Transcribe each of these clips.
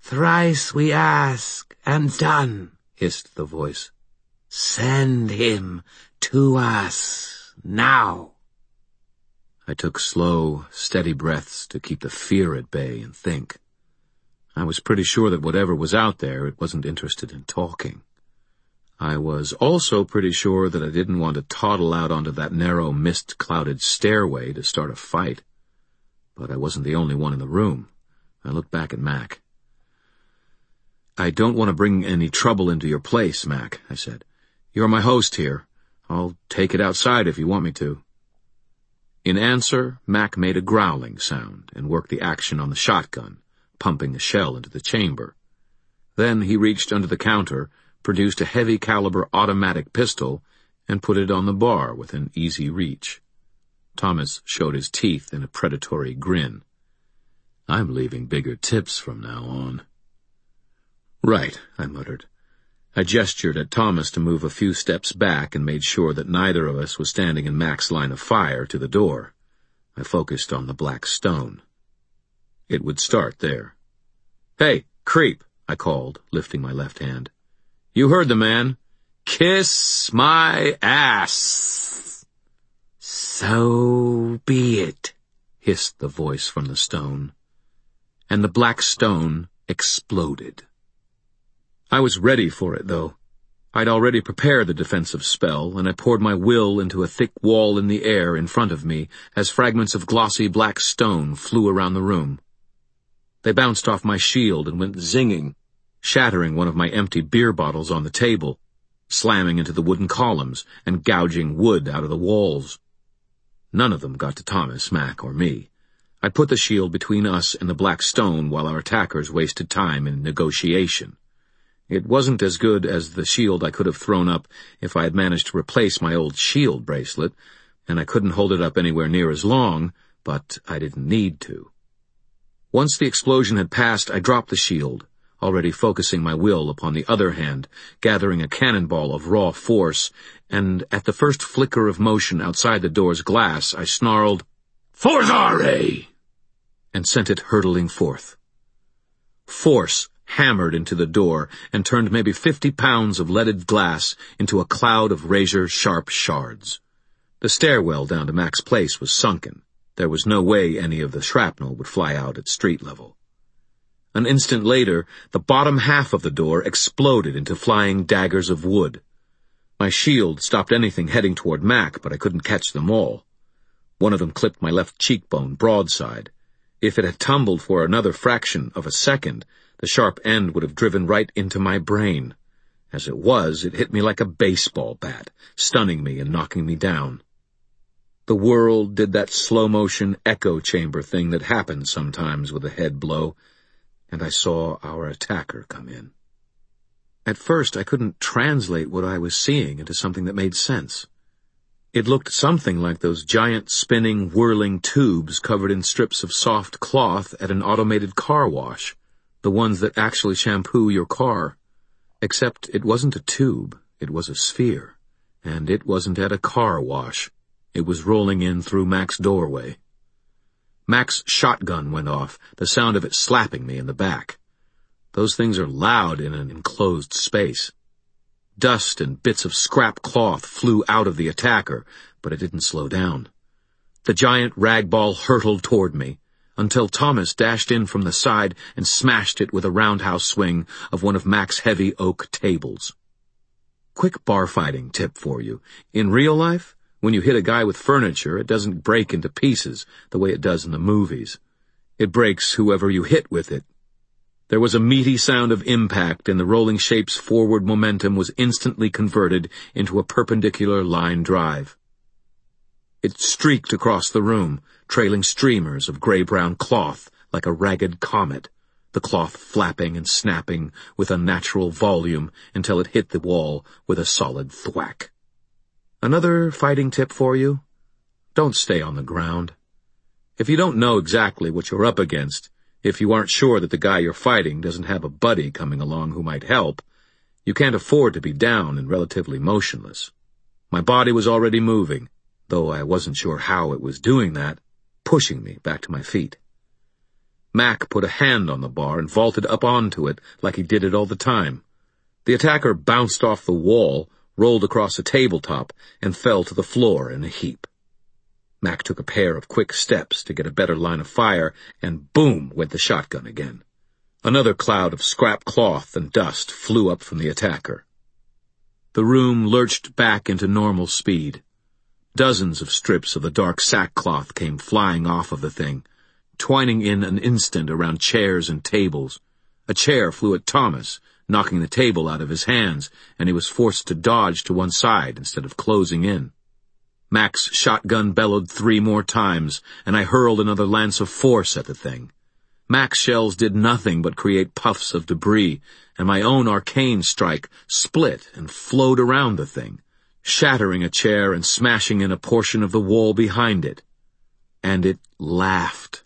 Thrice we ask, and done, hissed the voice. Send him to us, now. I took slow, steady breaths to keep the fear at bay and think. I was pretty sure that whatever was out there, it wasn't interested in talking. I was also pretty sure that I didn't want to toddle out onto that narrow, mist-clouded stairway to start a fight. But I wasn't the only one in the room. I looked back at Mac. I don't want to bring any trouble into your place, Mac, I said. You're my host here. I'll take it outside if you want me to. In answer, Mac made a growling sound and worked the action on the shotgun, pumping a shell into the chamber. Then he reached under the counter, produced a heavy-caliber automatic pistol, and put it on the bar within easy reach. Thomas showed his teeth in a predatory grin. I'm leaving bigger tips from now on. Right, I muttered. I gestured at Thomas to move a few steps back and made sure that neither of us was standing in Mac's line of fire to the door. I focused on the black stone. It would start there. Hey, creep, I called, lifting my left hand. You heard the man. Kiss my ass. So be it, hissed the voice from the stone. And the black stone exploded. I was ready for it, though. I'd already prepared the defensive spell, and I poured my will into a thick wall in the air in front of me as fragments of glossy black stone flew around the room. They bounced off my shield and went zinging, shattering one of my empty beer bottles on the table, slamming into the wooden columns and gouging wood out of the walls. None of them got to Thomas, Mac, or me. I put the shield between us and the black stone while our attackers wasted time in negotiation. It wasn't as good as the shield I could have thrown up if I had managed to replace my old shield bracelet, and I couldn't hold it up anywhere near as long, but I didn't need to. Once the explosion had passed, I dropped the shield, already focusing my will upon the other hand, gathering a cannonball of raw force, and at the first flicker of motion outside the door's glass, I snarled, Forzare! And sent it hurtling forth. Force hammered into the door and turned maybe 50 pounds of leaded glass into a cloud of razor-sharp shards. The stairwell down to Mac's place was sunken. There was no way any of the shrapnel would fly out at street level. An instant later, the bottom half of the door exploded into flying daggers of wood. My shield stopped anything heading toward Mac, but I couldn't catch them all. One of them clipped my left cheekbone broadside. If it had tumbled for another fraction of a second, the sharp end would have driven right into my brain. As it was, it hit me like a baseball bat, stunning me and knocking me down. The world did that slow-motion echo chamber thing that happens sometimes with a head blow, and I saw our attacker come in. At first, I couldn't translate what I was seeing into something that made sense. It looked something like those giant spinning, whirling tubes covered in strips of soft cloth at an automated car wash. The ones that actually shampoo your car. Except it wasn't a tube, it was a sphere. And it wasn't at a car wash. It was rolling in through Mac's doorway. Mac's shotgun went off, the sound of it slapping me in the back. Those things are loud in an enclosed space. Dust and bits of scrap cloth flew out of the attacker, but it didn't slow down. The giant ragball hurtled toward me, until Thomas dashed in from the side and smashed it with a roundhouse swing of one of Mac's heavy oak tables. Quick bar fighting tip for you. In real life, when you hit a guy with furniture, it doesn't break into pieces the way it does in the movies. It breaks whoever you hit with it. There was a meaty sound of impact, and the rolling shape's forward momentum was instantly converted into a perpendicular line drive. It streaked across the room, trailing streamers of gray-brown cloth like a ragged comet, the cloth flapping and snapping with unnatural volume until it hit the wall with a solid thwack. Another fighting tip for you? Don't stay on the ground. If you don't know exactly what you're up against, if you aren't sure that the guy you're fighting doesn't have a buddy coming along who might help, you can't afford to be down and relatively motionless. My body was already moving, though I wasn't sure how it was doing that, pushing me back to my feet. Mac put a hand on the bar and vaulted up onto it like he did it all the time. The attacker bounced off the wall, rolled across a tabletop, and fell to the floor in a heap. Mac took a pair of quick steps to get a better line of fire, and boom went the shotgun again. Another cloud of scrap cloth and dust flew up from the attacker. The room lurched back into normal speed. Dozens of strips of the dark sackcloth came flying off of the thing, twining in an instant around chairs and tables. A chair flew at Thomas, knocking the table out of his hands, and he was forced to dodge to one side instead of closing in. Mac's shotgun bellowed 3 more times, and I hurled another lance of force at the thing. Mac's shells did nothing but create puffs of debris, and my own arcane strike split and flowed around the thing, shattering a chair and smashing in a portion of the wall behind it. And it laughed.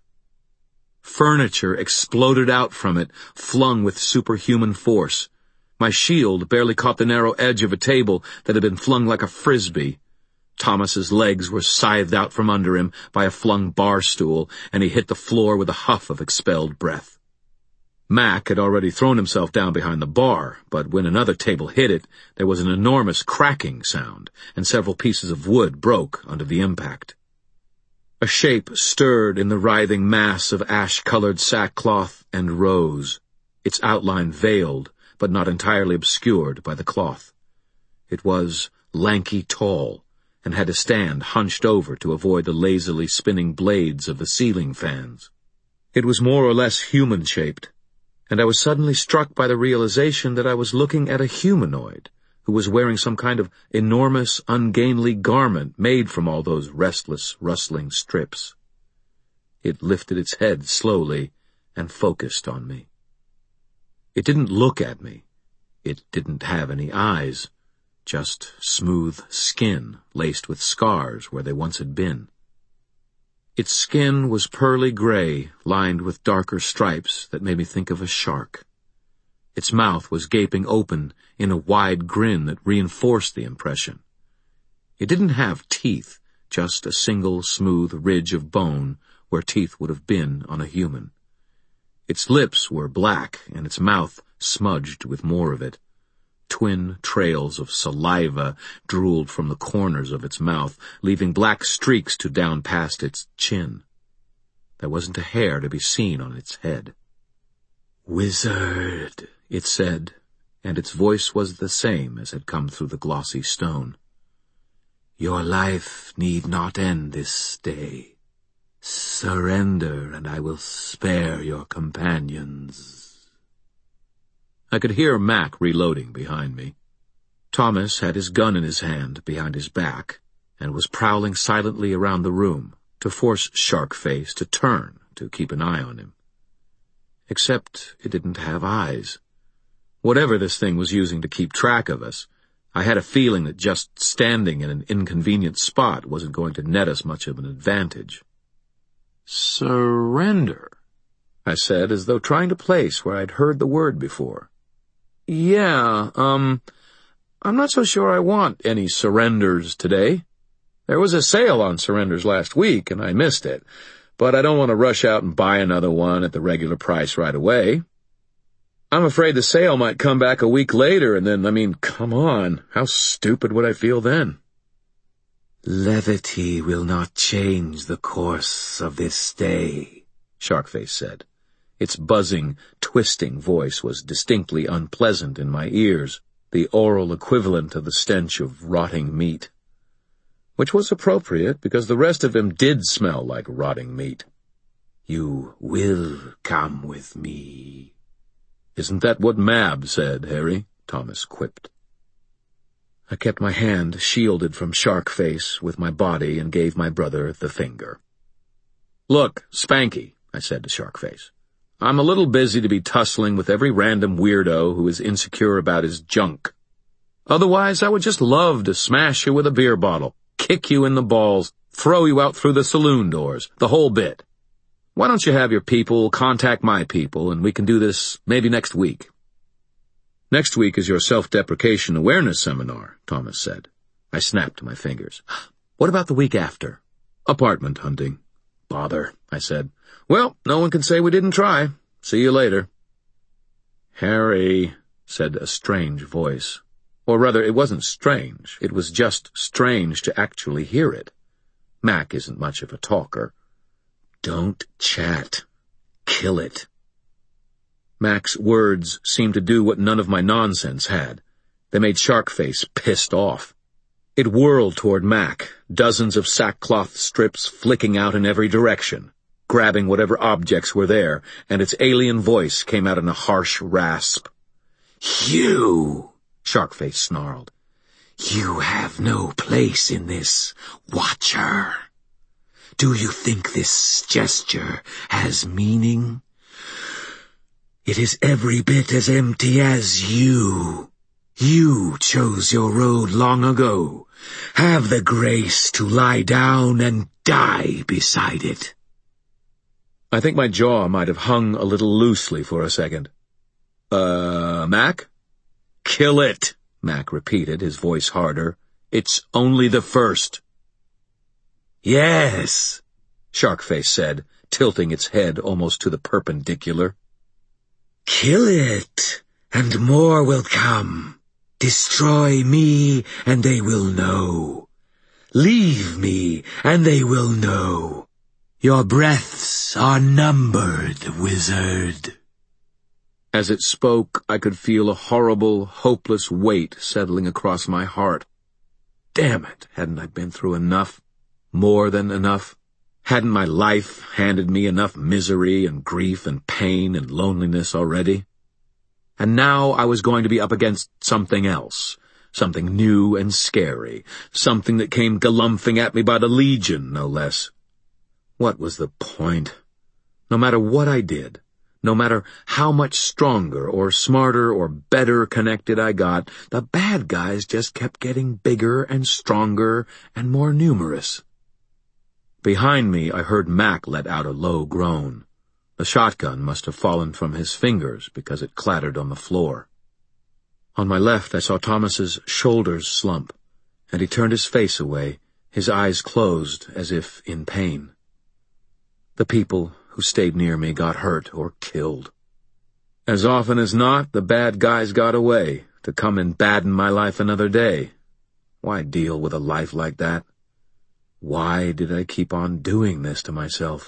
Furniture exploded out from it, flung with superhuman force. My shield barely caught the narrow edge of a table that had been flung like a frisbee. Thomas's legs were scythed out from under him by a flung bar stool, and he hit the floor with a huff of expelled breath. Mac had already thrown himself down behind the bar, but when another table hit it, there was an enormous cracking sound, and several pieces of wood broke under the impact. A shape stirred in the writhing mass of ash-colored sackcloth and rose, its outline veiled, but not entirely obscured by the cloth. It was lanky tall, and had to stand hunched over to avoid the lazily spinning blades of the ceiling fans. It was more or less human-shaped, and I was suddenly struck by the realization that I was looking at a humanoid who was wearing some kind of enormous, ungainly garment made from all those restless, rustling strips. It lifted its head slowly and focused on me. It didn't look at me. It didn't have any eyes. Just smooth skin laced with scars where they once had been. Its skin was pearly gray, lined with darker stripes that made me think of a shark. Its mouth was gaping open in a wide grin that reinforced the impression. It didn't have teeth, just a single smooth ridge of bone where teeth would have been on a human. Its lips were black and its mouth smudged with more of it. Twin trails of saliva drooled from the corners of its mouth, leaving black streaks to down past its chin. There wasn't a hair to be seen on its head. "Wizard," it said, and its voice was the same as had come through the glossy stone. "Your life need not end this day. Surrender, and I will spare your companions." I could hear Mac reloading behind me. Thomas had his gun in his hand behind his back and was prowling silently around the room to force Sharkface to turn to keep an eye on him. Except it didn't have eyes. Whatever this thing was using to keep track of us, I had a feeling that just standing in an inconvenient spot wasn't going to net us much of an advantage. "Surrender," I said, as though trying to place where I'd heard the word before. "Yeah, I'm not so sure I want any surrenders today. There was a sale on surrenders last week, and I missed it, but I don't want to rush out and buy another one at the regular price right away. I'm afraid the sale might come back a week later, and then, come on, how stupid would I feel then?" "Levity will not change the course of this day," Sharkface said. Its buzzing, twisting voice was distinctly unpleasant in my ears, the oral equivalent of the stench of rotting meat. Which was appropriate, because the rest of him did smell like rotting meat. "You will come with me." "Isn't that what Mab said, Harry?" Thomas quipped. I kept my hand shielded from Sharkface with my body and gave my brother the finger. "Look, Spanky," I said to Sharkface, "I'm a little busy to be tussling with every random weirdo who is insecure about his junk. Otherwise, I would just love to smash you with a beer bottle, kick you in the balls, throw you out through the saloon doors, the whole bit. Why don't you have your people contact my people, and we can do this maybe next week?" "Next week is your self-deprecation awareness seminar," Thomas said. I snapped my fingers. "What about the week after?" "Apartment hunting." "Bother," I said. Well, no one can say we didn't try. See you later. Harry, said a strange voice. Or rather, it wasn't strange. It was just strange to actually hear it. Mac isn't much of a talker. Don't chat. Kill it. Mac's words seemed to do what none of my nonsense had. They made Sharkface pissed off. It whirled toward Mac, dozens of sackcloth strips flicking out in every direction, grabbing whatever objects were there, and its alien voice came out in a harsh rasp. "You!" Sharkface snarled. "You have no place in this, Watcher. Do you think this gesture has meaning? It is every bit as empty as you. You chose your road long ago. Have the grace to lie down and die beside it." I think my jaw might have hung a little loosely for a second. Mac?" "Kill it," Mac repeated, his voice harder. "It's only the first." "Yes," Sharkface said, tilting its head almost to the perpendicular. "Kill it, and more will come. Destroy me, and they will know. Leave me, and they will know. Your breaths are numbered, wizard." As it spoke, I could feel a horrible, hopeless weight settling across my heart. Damn it, hadn't I been through enough? More than enough? Hadn't my life handed me enough misery and grief and pain and loneliness already? And now I was going to be up against something else, something new and scary, something that came galumphing at me by the legion, no less. What was the point? No matter what I did, no matter how much stronger or smarter or better connected I got, the bad guys just kept getting bigger and stronger and more numerous. Behind me, I heard Mac let out a low groan. The shotgun must have fallen from his fingers because it clattered on the floor. On my left, I saw Thomas's shoulders slump, and he turned his face away, his eyes closed as if in pain. The people who stayed near me got hurt or killed. As often as not, the bad guys got away to come and baden my life another day. Why deal with a life like that? Why did I keep on doing this to myself?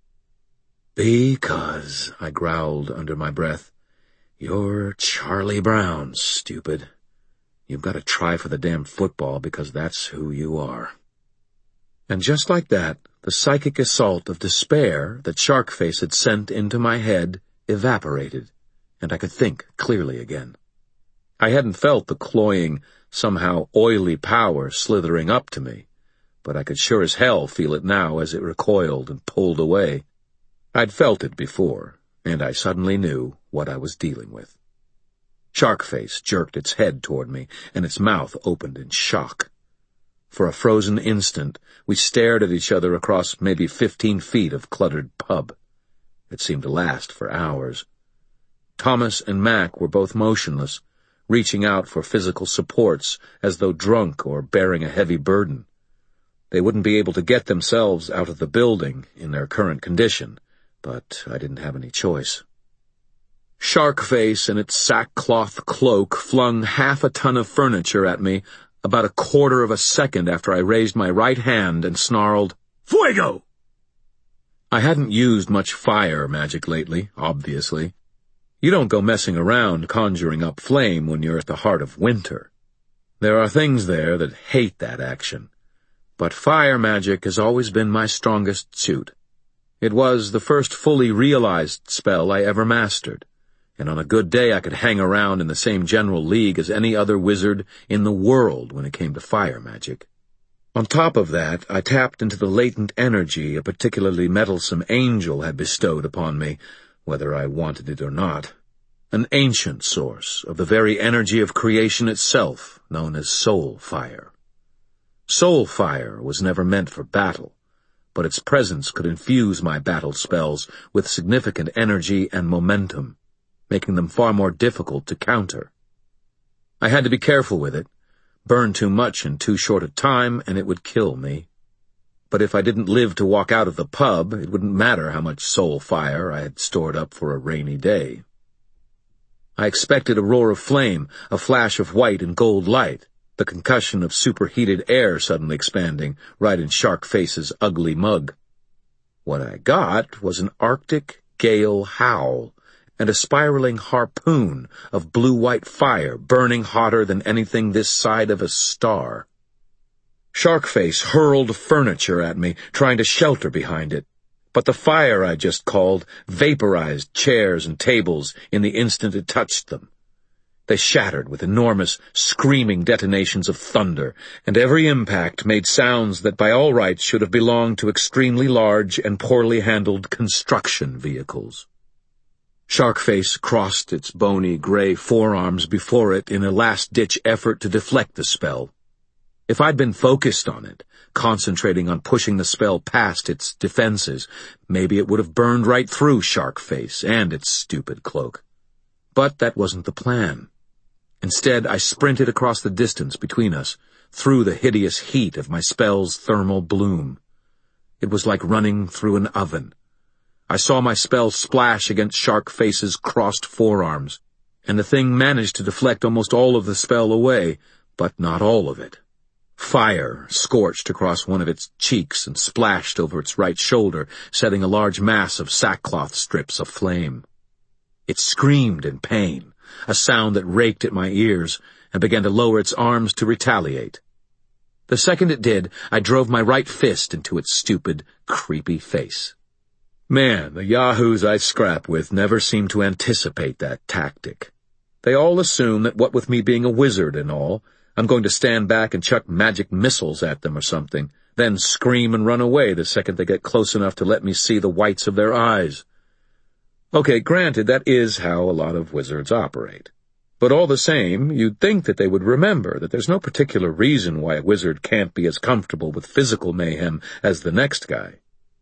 "Because," I growled under my breath, "you're Charlie Brown, stupid. You've got to try for the damn football because that's who you are." And just like that, the psychic assault of despair that Sharkface had sent into my head evaporated, and I could think clearly again. I hadn't felt the cloying, somehow oily power slithering up to me, but I could sure as hell feel it now as it recoiled and pulled away. I'd felt it before, and I suddenly knew what I was dealing with. Sharkface jerked its head toward me, and its mouth opened in shock. For a frozen instant, we stared at each other across maybe 15 feet of cluttered pub. It seemed to last for hours. Thomas and Mac were both motionless, reaching out for physical supports as though drunk or bearing a heavy burden. They wouldn't be able to get themselves out of the building in their current condition, but I didn't have any choice. Sharkface in its sackcloth cloak flung half a ton of furniture at me about a quarter of a second after I raised my right hand and snarled, "Fuego!" I hadn't used much fire magic lately, obviously. You don't go messing around conjuring up flame when you're at the heart of winter. There are things there that hate that action. But fire magic has always been my strongest suit. It was the first fully realized spell I ever mastered, and on a good day I could hang around in the same general league as any other wizard in the world when it came to fire magic. On top of that, I tapped into the latent energy a particularly meddlesome angel had bestowed upon me, whether I wanted it or not. An ancient source of the very energy of creation itself, known as soul fire. Soul fire was never meant for battle, but its presence could infuse my battle spells with significant energy and momentum, making them far more difficult to counter. I had to be careful with it. Burn too much in too short a time, and it would kill me. but if I didn't live to walk out of the pub, it wouldn't matter how much soul fire I had stored up for a rainy day. I expected a roar of flame, a flash of white and gold light, the concussion of superheated air suddenly expanding right in Sharkface's ugly mug. What I got was an Arctic gale howl and a spiraling harpoon of blue-white fire burning hotter than anything this side of a star. Sharkface hurled furniture at me, trying to shelter behind it, but the fire I just called vaporized chairs and tables in the instant it touched them. They shattered with enormous, screaming detonations of thunder, and every impact made sounds that by all rights should have belonged to extremely large and poorly handled construction vehicles. Sharkface crossed its bony gray forearms before it in a last-ditch effort to deflect the spell. If I'd been focused on it, concentrating on pushing the spell past its defenses, maybe it would have burned right through Sharkface and its stupid cloak. But that wasn't the plan. Instead, I sprinted across the distance between us, through the hideous heat of my spell's thermal bloom. It was like running through an oven. I saw my spell splash against Sharkface's crossed forearms, and the thing managed to deflect almost all of the spell away, but not all of it. Fire scorched across one of its cheeks and splashed over its right shoulder, setting a large mass of sackcloth strips aflame. It screamed in pain, a sound that raked at my ears, and began to lower its arms to retaliate. The second it did, I drove my right fist into its stupid, creepy face. Man, the yahoos I scrap with never seem to anticipate that tactic. They all assume that what with me being a wizard and all, I'm going to stand back and chuck magic missiles at them or something, then scream and run away the second they get close enough to let me see the whites of their eyes. Okay, granted, that is how a lot of wizards operate. But all the same, you'd think that they would remember that there's no particular reason why a wizard can't be as comfortable with physical mayhem as the next guy.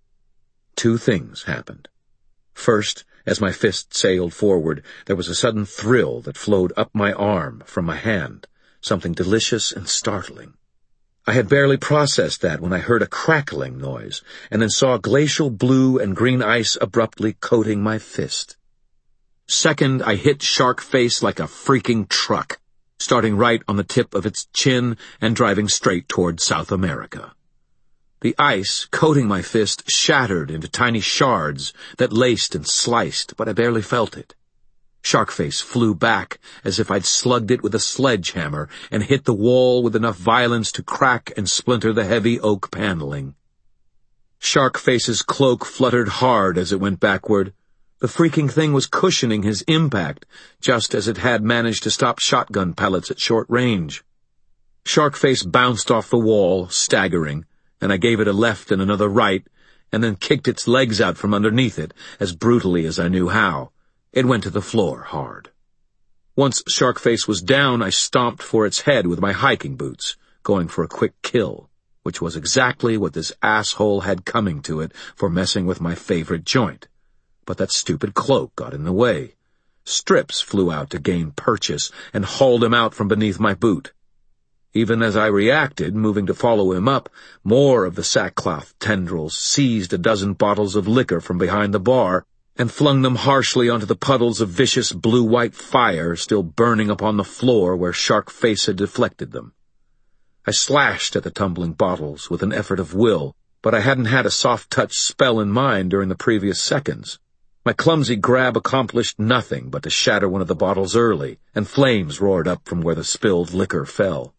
Two things happened. First, as my fist sailed forward, there was a sudden thrill that flowed up my arm from my hand. Something delicious and startling. I had barely processed that when I heard a crackling noise, and then saw glacial blue and green ice abruptly coating my fist. Second, I hit Sharkface like a freaking truck, starting right on the tip of its chin and driving straight toward South America. The ice coating my fist shattered into tiny shards that laced and sliced, but I barely felt it. Sharkface flew back as if I'd slugged it with a sledgehammer and hit the wall with enough violence to crack and splinter the heavy oak paneling. Sharkface's cloak fluttered hard as it went backward. The freaking thing was cushioning his impact, just as it had managed to stop shotgun pellets at short range. Sharkface bounced off the wall, staggering, and I gave it a left and another right, and then kicked its legs out from underneath it, as brutally as I knew how. It went to the floor hard. Once Sharkface was down, I stomped for its head with my hiking boots, going for a quick kill, which was exactly what this asshole had coming to it for messing with my favorite joint. But that stupid cloak got in the way. Strips flew out to gain purchase and hauled him out from beneath my boot. Even as I reacted, moving to follow him up, more of the sackcloth tendrils seized a dozen bottles of liquor from behind the bar and flung them harshly onto the puddles of vicious blue-white fire still burning upon the floor where Sharkface had deflected them. I slashed at the tumbling bottles with an effort of will, but I hadn't had a soft-touch spell in mind during the previous seconds. My clumsy grab accomplished nothing but to shatter one of the bottles early, and flames roared up from where the spilled liquor fell.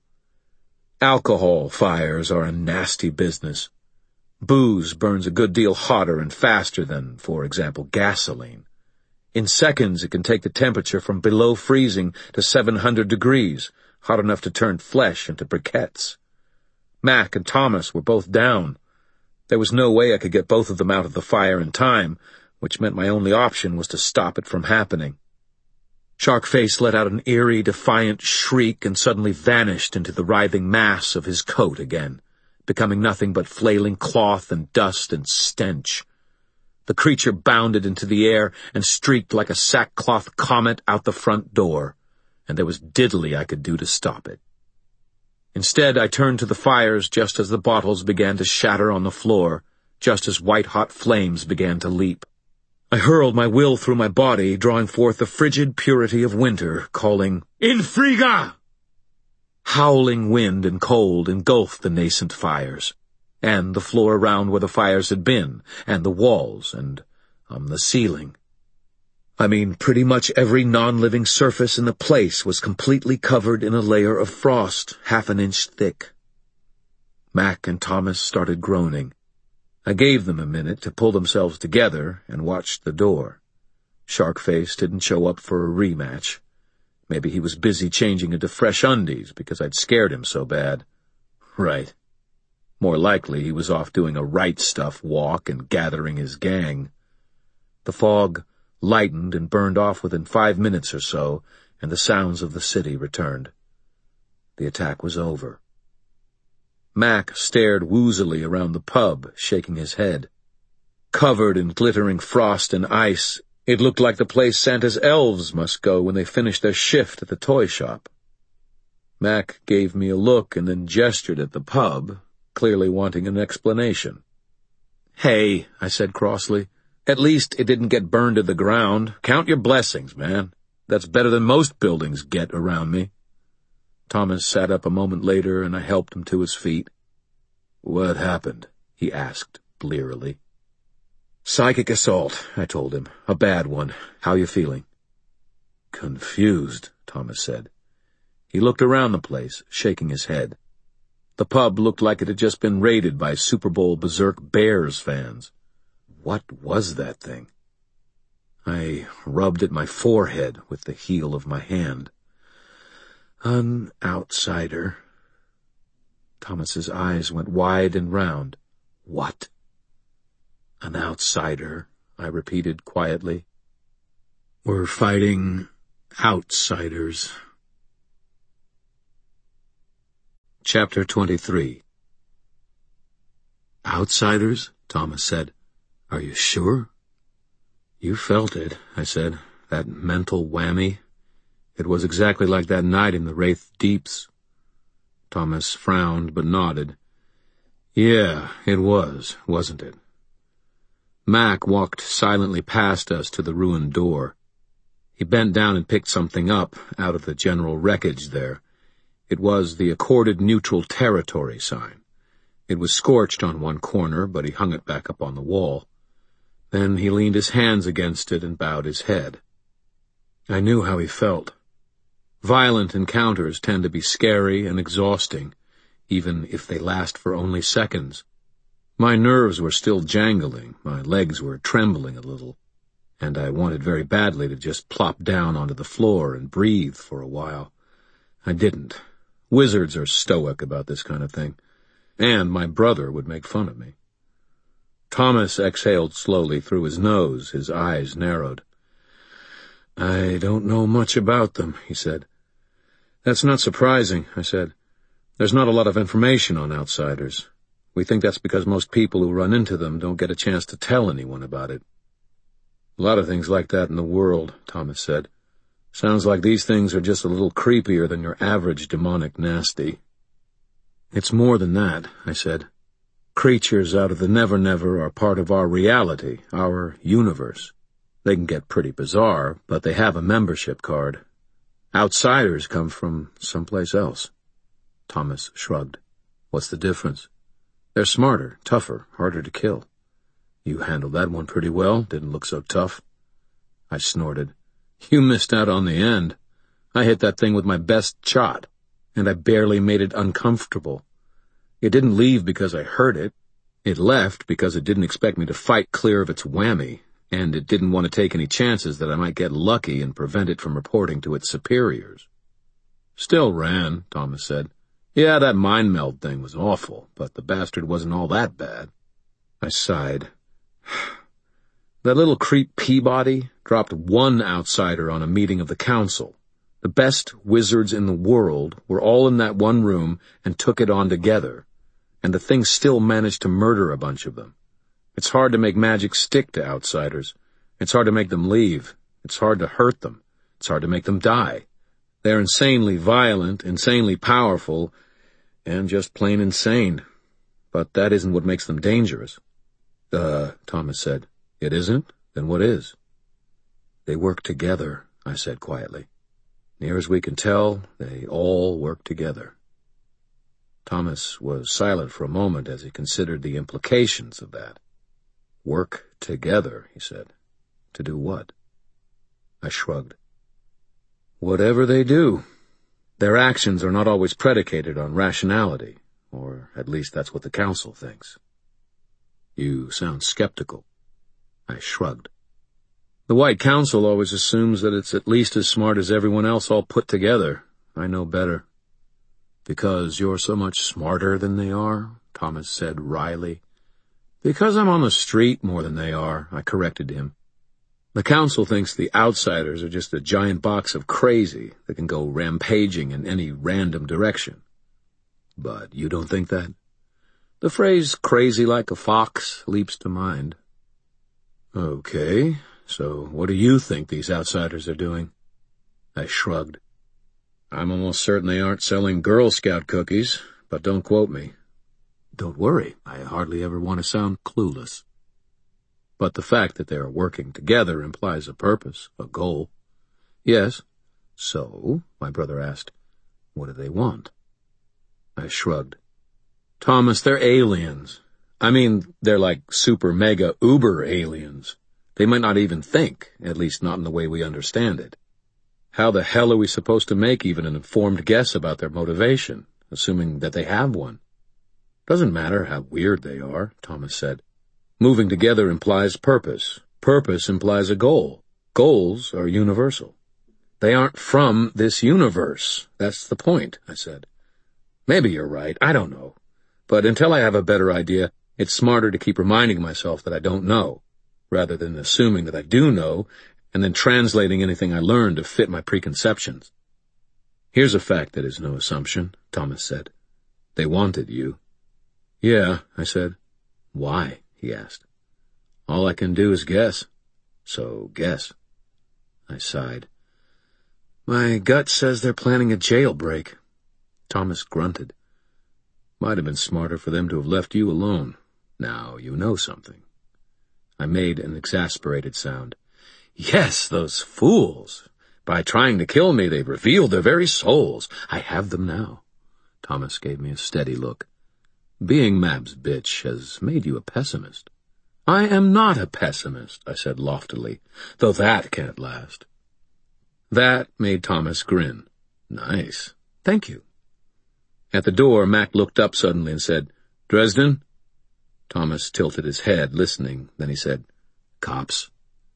Alcohol fires are a nasty business. Booze burns a good deal hotter and faster than, for example, gasoline. In seconds, it can take the temperature from below freezing to 700 degrees, hot enough to turn flesh into briquettes. Mac and Thomas were both down. There was no way I could get both of them out of the fire in time, which meant my only option was to stop it from happening. Sharkface let out an eerie, defiant shriek and suddenly vanished into the writhing mass of his coat again, becoming nothing but flailing cloth and dust and stench. The creature bounded into the air and streaked like a sackcloth comet out the front door, and there was diddly I could do to stop it. Instead, I turned to the fires just as the bottles began to shatter on the floor, just as white-hot flames began to leap. I hurled my will through my body, drawing forth the frigid purity of winter, calling, "In Friga!" Howling wind and cold engulfed the nascent fires, and the floor around where the fires had been, and the walls, and the ceiling. I mean, pretty much every non-living surface in the place was completely covered in a layer of frost, half an inch thick. Mac and Thomas started groaning. I gave them a minute to pull themselves together and watched the door. Sharkface didn't show up for a rematch. Maybe he was busy changing into fresh undies because I'd scared him so bad. Right. More likely he was off doing a right stuff walk and gathering his gang. The fog lightened and burned off within 5 minutes or so, and the sounds of the city returned. The attack was over. Mac stared woozily around the pub, shaking his head. Covered in glittering frost and ice, it looked like the place Santa's elves must go when they finish their shift at the toy shop. Mac gave me a look and then gestured at the pub, clearly wanting an explanation. "Hey," I said crossly, "at least it didn't get burned to the ground. Count your blessings, man. That's better than most buildings get around me." Thomas sat up a moment later, and I helped him to his feet. "What happened?" he asked, blearily. "Psychic assault," I told him. "A bad one. How you feeling?" "Confused," Thomas said. He looked around the place, shaking his head. The pub looked like it had just been raided by Super Bowl berserk Bears fans. What was that thing? I rubbed at my forehead with the heel of my hand. "An outsider." Thomas's eyes went wide and round. "What?" "An outsider," I repeated quietly. "We're fighting outsiders." Chapter 23. "Outsiders?" Thomas said. "Are you sure?" "You felt it," I said. "That mental whammy. It was exactly like that night in the Wraith Deeps." Thomas frowned but nodded. "Yeah, it was, wasn't it?" Mac walked silently past us to the ruined door. He bent down and picked something up out of the general wreckage there. It was the accorded neutral territory sign. It was scorched on one corner, but he hung it back up on the wall. Then he leaned his hands against it and bowed his head. I knew how he felt. Violent encounters tend to be scary and exhausting, even if they last for only seconds. My nerves were still jangling, my legs were trembling a little, and I wanted very badly to just plop down onto the floor and breathe for a while. I didn't. Wizards are stoic about this kind of thing, and my brother would make fun of me. Thomas exhaled slowly through his nose, his eyes narrowed. "I don't know much about them," he said. "That's not surprising," I said. "There's not a lot of information on outsiders. We think that's because most people who run into them don't get a chance to tell anyone about it." "A lot of things like that in the world," Thomas said. "Sounds like these things are just a little creepier than your average demonic nasty." "It's more than that," I said. "Creatures out of the Never-Never are part of our reality, our universe. They can get pretty bizarre, but they have a membership card. Outsiders come from someplace else." Thomas shrugged. "What's the difference?" "They're smarter, tougher, harder to kill." "You handled that one pretty well. Didn't look so tough." I snorted. "You missed out on the end. I hit that thing with my best shot, and I barely made it uncomfortable. It didn't leave because I hurt it. It left because it didn't expect me to fight clear of its whammy, and it didn't want to take any chances that I might get lucky and prevent it from reporting to its superiors." "Still ran," Thomas said. "Yeah, that mind meld thing was awful, but the bastard wasn't all that bad." I sighed. "That little creep Peabody dropped one outsider on a meeting of the council. The best wizards in the world were all in that one room and took it on together, and the thing still managed to murder a bunch of them. It's hard to make magic stick to outsiders. It's hard to make them leave. It's hard to hurt them. It's hard to make them die. They're insanely violent, insanely powerful, and just plain insane. But that isn't what makes them dangerous. Thomas said. It isn't? Then what is? They work together, I said quietly. Near as we can tell, they all work together. Thomas was silent for a moment as he considered the implications of that. Work together, he said. To do what? I shrugged. Whatever they do. Their actions are not always predicated on rationality, or at least that's what the Council thinks. You sound skeptical. I shrugged. The White Council always assumes that it's at least as smart as everyone else all put together. I know better. Because you're so much smarter than they are, Thomas said wryly. Because I'm on the street more than they are, I corrected him. The Council thinks the outsiders are just a giant box of crazy that can go rampaging in any random direction. But you don't think that? The phrase crazy like a fox leaps to mind. Okay, so what do you think these outsiders are doing? I shrugged. I'm almost certain they aren't selling Girl Scout cookies, but don't quote me. Don't worry, I hardly ever want to sound clueless. But the fact that they're working together implies a purpose, a goal. Yes. So, my brother asked, what do they want? I shrugged. Thomas, they're aliens. I mean, they're like super mega uber aliens. They might not even think, at least not in the way we understand it. How the hell are we supposed to make even an informed guess about their motivation, assuming that they have one? Doesn't matter how weird they are, Thomas said. Moving together implies purpose. Purpose implies a goal. Goals are universal. They aren't from this universe. That's the point, I said. Maybe you're right. I don't know. But until I have a better idea, it's smarter to keep reminding myself that I don't know, rather than assuming that I do know, and then translating anything I learn to fit my preconceptions. Here's a fact that is no assumption, Thomas said. They wanted you. Yeah, I said. Why? He asked. All I can do is guess. So guess. I sighed. My gut says they're planning a jailbreak. Thomas grunted. Might have been smarter for them to have left you alone. Now you know something. I made an exasperated sound. Yes, those fools. By trying to kill me, they've revealed their very souls. I have them now. Thomas gave me a steady look. Being Mab's bitch has made you a pessimist. I am not a pessimist, I said loftily, though that can't last. That made Thomas grin. Nice. Thank you. At the door, Mac looked up suddenly and said, Dresden? Thomas tilted his head, listening. Then he said, Cops.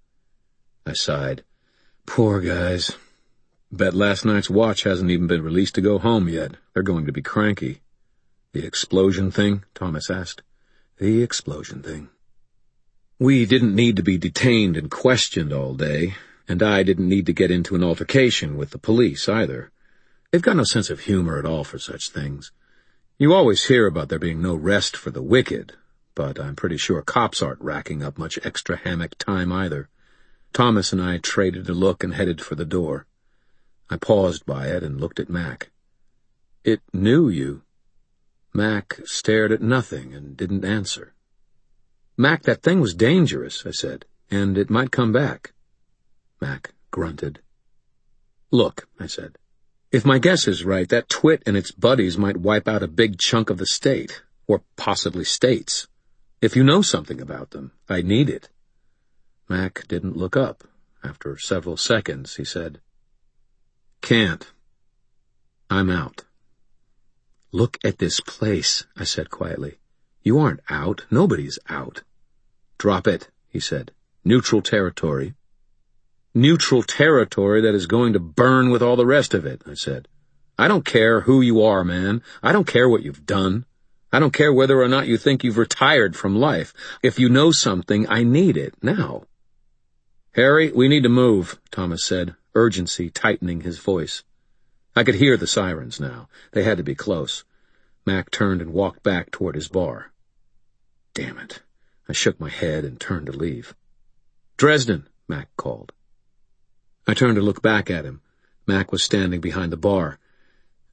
I sighed. Poor guys. Bet last night's watch hasn't even been released to go home yet. They're going to be cranky. The explosion thing? Thomas asked. The explosion thing. We didn't need to be detained and questioned all day, and I didn't need to get into an altercation with the police either. They've got no sense of humor at all for such things. You always hear about there being no rest for the wicked, but I'm pretty sure cops aren't racking up much extra hammock time either. Thomas and I traded a look and headed for the door. I paused by it and looked at Mac. It knew you. Mac stared at nothing and didn't answer. Mac, that thing was dangerous, I said, and it might come back. Mac grunted. Look, I said, if my guess is right, that twit and its buddies might wipe out a big chunk of the state, or possibly states. If you know something about them, I need it. Mac didn't look up. After several seconds, he said, Can't. I'm out. Look at this place, I said quietly. You aren't out. Nobody's out. Drop it, he said. Neutral territory. Neutral territory that is going to burn with all the rest of it, I said. I don't care who you are, man. I don't care what you've done. I don't care whether or not you think you've retired from life. If you know something, I need it now. Harry, we need to move, Thomas said, urgency tightening his voice. I could hear the sirens now. They had to be close. Mac turned and walked back toward his bar. Damn it. I shook my head and turned to leave. Dresden, Mac called. I turned to look back at him. Mac was standing behind the bar.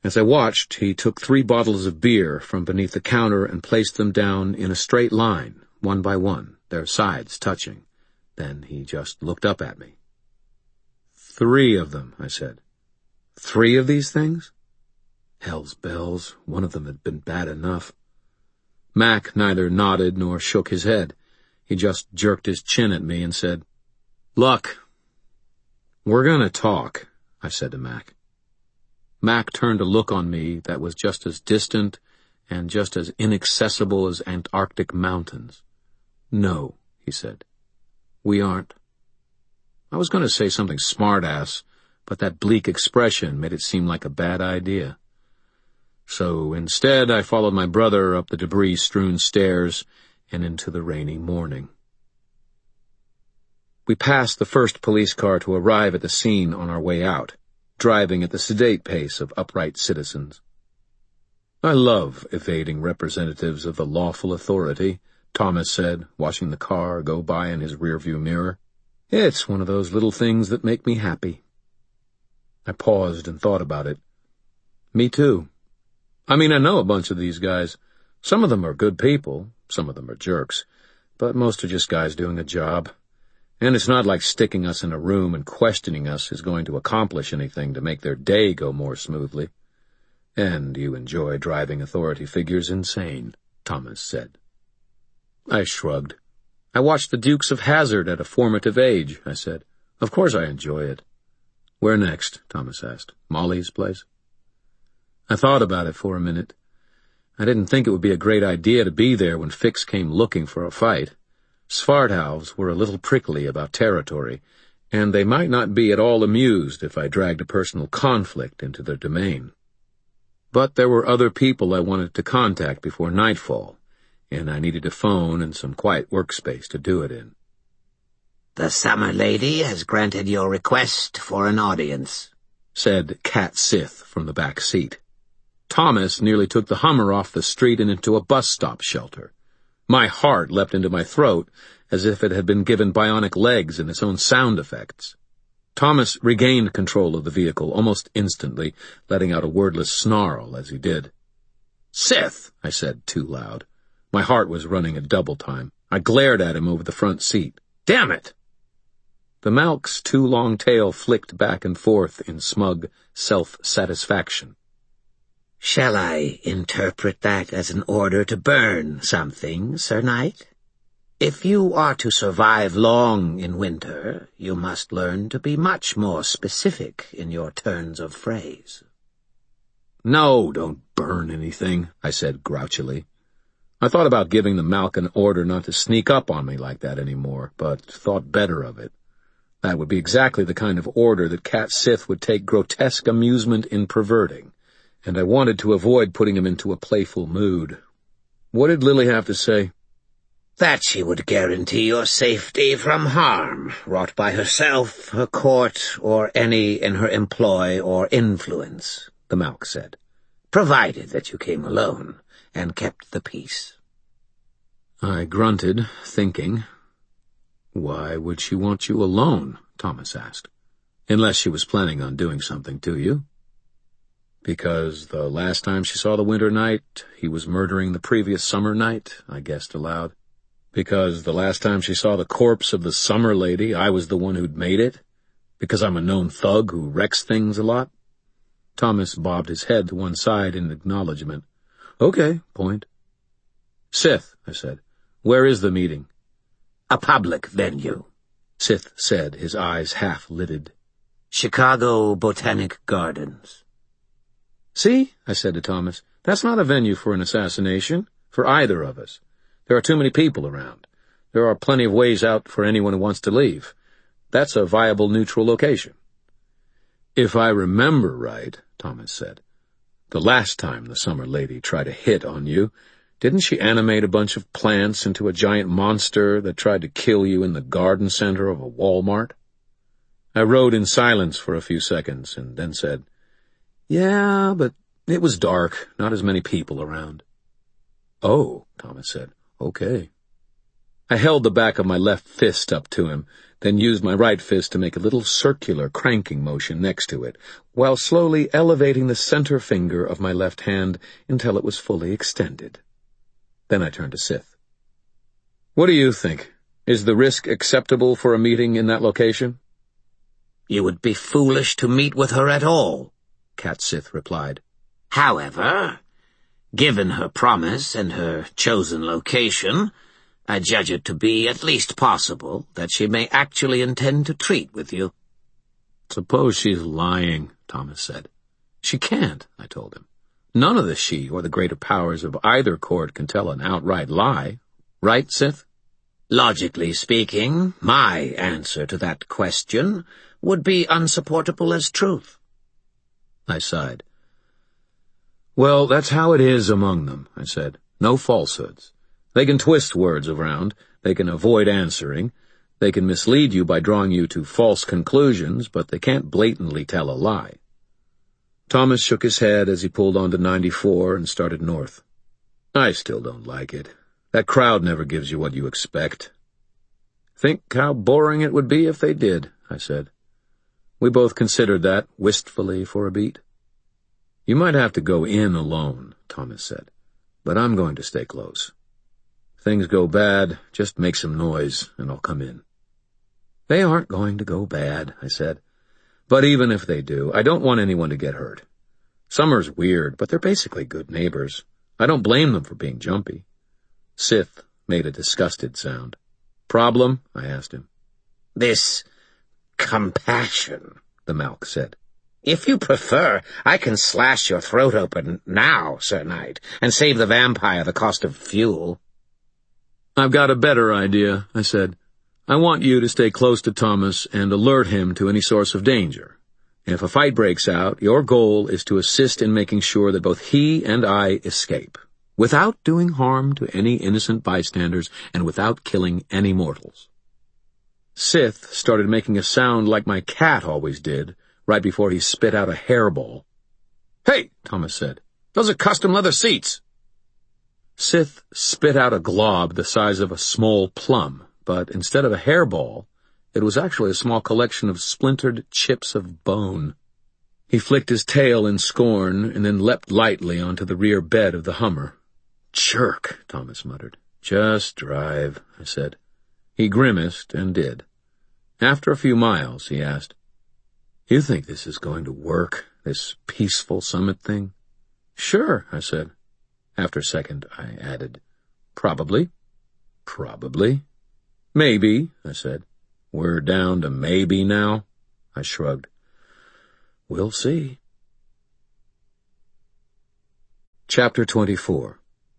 As I watched, he took 3 bottles of beer from beneath the counter and placed them down in a straight line, one by one, their sides touching. Then he just looked up at me. 3 of them, I said. 3 of these things? Hell's bells, one of them had been bad enough. Mac neither nodded nor shook his head. He just jerked his chin at me and said, "Luck." "We're gonna talk," I said to Mac. Mac turned a look on me that was just as distant and just as inaccessible as Antarctic mountains. "No," he said. "We aren't." I was going to say something smart-ass, but that bleak expression made it seem like a bad idea. So instead I followed my brother up the debris-strewn stairs and into the rainy morning. We passed the first police car to arrive at the scene on our way out, driving at the sedate pace of upright citizens. "I love evading representatives of the lawful authority," Thomas said, watching the car go by in his rearview mirror. "It's one of those little things that make me happy." I paused and thought about it. Me too. I mean, I know a bunch of these guys. Some of them are good people, some of them are jerks, but most are just guys doing a job. And it's not like sticking us in a room and questioning us is going to accomplish anything to make their day go more smoothly. "And you enjoy driving authority figures insane," Thomas said. I shrugged. "I watched the Dukes of Hazzard at a formative age," I said. "Of course I enjoy it." "Where next?" Thomas asked. "Molly's place?" I thought about it for a minute. I didn't think it would be a great idea to be there when Fix came looking for a fight. Svartalvs were a little prickly about territory, and they might not be at all amused if I dragged a personal conflict into their domain. But there were other people I wanted to contact before nightfall, and I needed a phone and some quiet workspace to do it in. "The Summer Lady has granted your request for an audience," said Cat Sith from the back seat. Thomas nearly took the Hummer off the street and into a bus stop shelter. My heart leapt into my throat as if it had been given bionic legs and its own sound effects. Thomas regained control of the vehicle almost instantly, letting out a wordless snarl as he did. "Sith," I said too loud. My heart was running at double time. I glared at him over the front seat. "Damn it!" The Malk's too long tail flicked back and forth in smug self-satisfaction. "Shall I interpret that as an order to burn something, Sir Knight? If you are to survive long in winter, you must learn to be much more specific in your turns of phrase." "No, don't burn anything," I said grouchily. I thought about giving the Malk an order not to sneak up on me like that anymore, but thought better of it. That would be exactly the kind of order that Cat Sith would take grotesque amusement in perverting, and I wanted to avoid putting him into a playful mood. What did Lily have to say? "That she would guarantee your safety from harm wrought by herself, her court, or any in her employ or influence," the Malk said, "provided that you came alone and kept the peace." I grunted, thinking. "Why would she want you alone?" Thomas asked. "Unless she was planning on doing something to you." "Because the last time she saw the winter night, he was murdering the previous summer night," I guessed aloud. "Because the last time she saw the corpse of the Summer Lady, I was the one who'd made it? Because I'm a known thug who wrecks things a lot?" Thomas bobbed his head to one side in acknowledgement. "Okay, point." "Sith," I said, "where is the meeting?" "A public venue," Sith said, his eyes half-lidded. "Chicago Botanic Gardens." "See," I said to Thomas, "that's not a venue for an assassination, for either of us. There are too many people around. There are plenty of ways out for anyone who wants to leave. That's a viable neutral location." "If I remember right," Thomas said, "the last time the Summer Lady tried to hit on you, didn't she animate a bunch of plants into a giant monster that tried to kill you in the garden center of a Walmart?" I rode in silence for a few seconds and then said, "Yeah, but it was dark, not as many people around." "Oh," Thomas said, "okay." I held the back of my left fist up to him, then used my right fist to make a little circular cranking motion next to it, while slowly elevating the center finger of my left hand until it was fully extended. Then I turned to Sith. "What do you think? Is the risk acceptable for a meeting in that location?" "You would be foolish to meet with her at all," Cat Sith replied. "However, given her promise and her chosen location, I judge it to be at least possible that she may actually intend to treat with you." "Suppose she's lying," Thomas said. "She can't," I told him. "None of the she or the greater powers of either court can tell an outright lie. Right, Sith?" "Logically speaking, my answer to that question would be unsupportable as truth." I sighed. "Well, that's how it is among them," I said. "No falsehoods. They can twist words around, they can avoid answering, they can mislead you by drawing you to false conclusions, but they can't blatantly tell a lie." Thomas shook his head as he pulled onto 94 and started north. "I still don't like it. That crowd never gives you what you expect." "Think how boring it would be if they did," I said. We both considered that wistfully for a beat. "You might have to go in alone," Thomas said, "but I'm going to stay close. Things go bad, just make some noise, and I'll come in." "They aren't going to go bad," I said. "But even if they do, I don't want anyone to get hurt. Summer's weird, but they're basically good neighbors. I don't blame them for being jumpy." Sith made a disgusted sound. "Problem?" I asked him. "This compassion," the Malk said. "If you prefer, I can slash your throat open now, Sir Knight, and save the vampire the cost of fuel." "I've got a better idea," I said. "I want you to stay close to Thomas and alert him to any source of danger. If a fight breaks out, your goal is to assist in making sure that both he and I escape, without doing harm to any innocent bystanders and without killing any mortals." Sith started making a sound like my cat always did, right before he spit out a hairball. "Hey," Thomas said, "those are custom leather seats." Sith spit out a glob the size of a small plum, but instead of a hairball, it was actually a small collection of splintered chips of bone. He flicked his tail in scorn and then leapt lightly onto the rear bed of the Hummer. "Jerk," Thomas muttered. "Just drive," I said. He grimaced and did. After a few miles, he asked, "You think this is going to work, this peaceful summit thing?" "Sure," I said. After a second, I added, "Probably." "Probably." "Maybe," I said. "We're down to maybe now?" I shrugged. "We'll see." Chapter 24.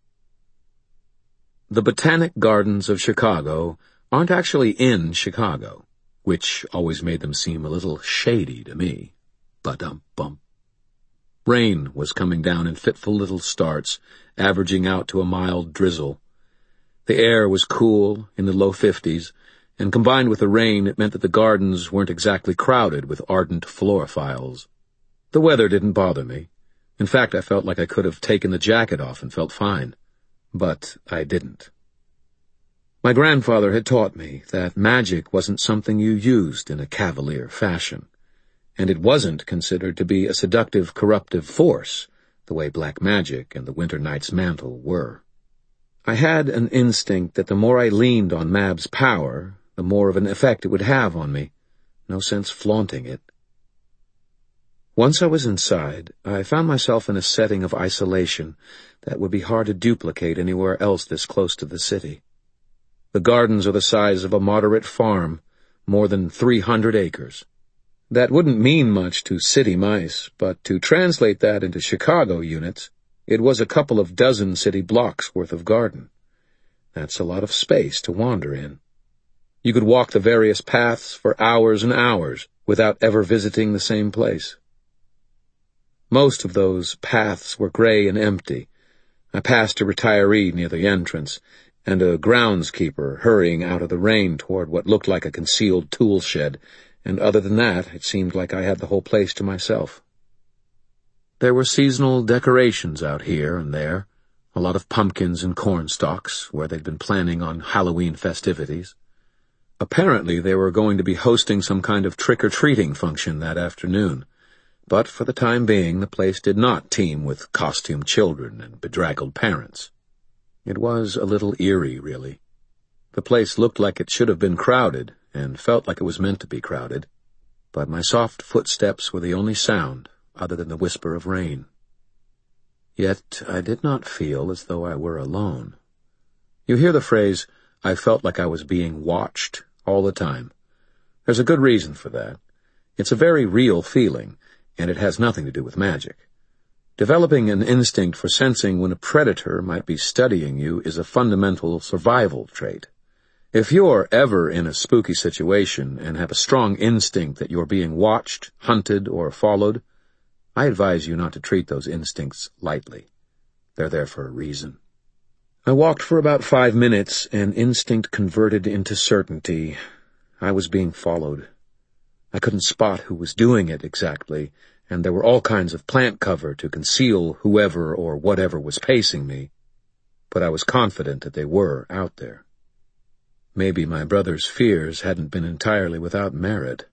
The Botanic Gardens of Chicago aren't actually in Chicago, which always made them seem a little shady to me. Ba-dum-bum. Rain was coming down in fitful little starts, averaging out to a mild drizzle. The air was cool, in the low 50s, and combined with the rain, it meant that the gardens weren't exactly crowded with ardent florophiles. The weather didn't bother me. In fact, I felt like I could have taken the jacket off and felt fine. But I didn't. My grandfather had taught me that magic wasn't something you used in a cavalier fashion, and it wasn't considered to be a seductive, corruptive force, the way black magic and the Winter Knight's mantle were. I had an instinct that the more I leaned on Mab's power, the more of an effect it would have on me. No sense flaunting it. Once I was inside, I found myself in a setting of isolation that would be hard to duplicate anywhere else this close to the city. The gardens are the size of a moderate farm, more than 300 acres. That wouldn't mean much to city mice, but to translate that into Chicago units, it was a couple of dozen city blocks worth of garden. That's a lot of space to wander in. You could walk the various paths for hours and hours without ever visiting the same place. Most of those paths were gray and empty. I passed a retiree near the entrance, and a groundskeeper hurrying out of the rain toward what looked like a concealed tool shed, and other than that, it seemed like I had the whole place to myself. There were seasonal decorations out here and there, A lot of pumpkins and corn stalks, where they'd been planning on Halloween festivities. Apparently they were going to be hosting some kind of trick-or-treating function that afternoon, but for the time being the place did not teem with costumed children and bedraggled parents. It was a little eerie, really. The place looked like it should have been crowded, and felt like it was meant to be crowded, but my soft footsteps were the only sound other than the whisper of rain. Yet I did not feel as though I were alone. You hear the phrase, "I felt like I was being watched," all the time. There's a good reason for that. It's a very real feeling, and it has nothing to do with magic. Developing an instinct for sensing when a predator might be studying you is a fundamental survival trait. If you're ever in a spooky situation and have a strong instinct that you're being watched, hunted, or followed, I advise you not to treat those instincts lightly. They're there for a reason. I walked for about 5 minutes, and instinct converted into certainty. I was being followed. I couldn't spot who was doing it exactly, and there were all kinds of plant cover to conceal whoever or whatever was pacing me, but I was confident that they were out there. Maybe my brother's fears hadn't been entirely without merit.